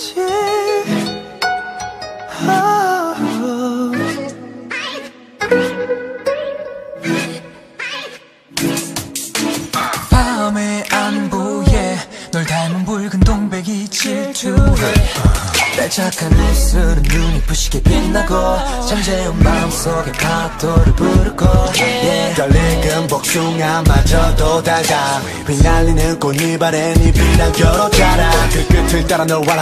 있지. 밤에 안부에 널 닮은 붉은 동백이 질투해. 내 착한 입술은 눈이 부시게 빛나고 잠재운 마음속에 파도를 부르고 떨리는 복숭아마저도 달다 휘날리는 꽃잎 아래 잎이랑 결어 자라 그 끝을 따라 너와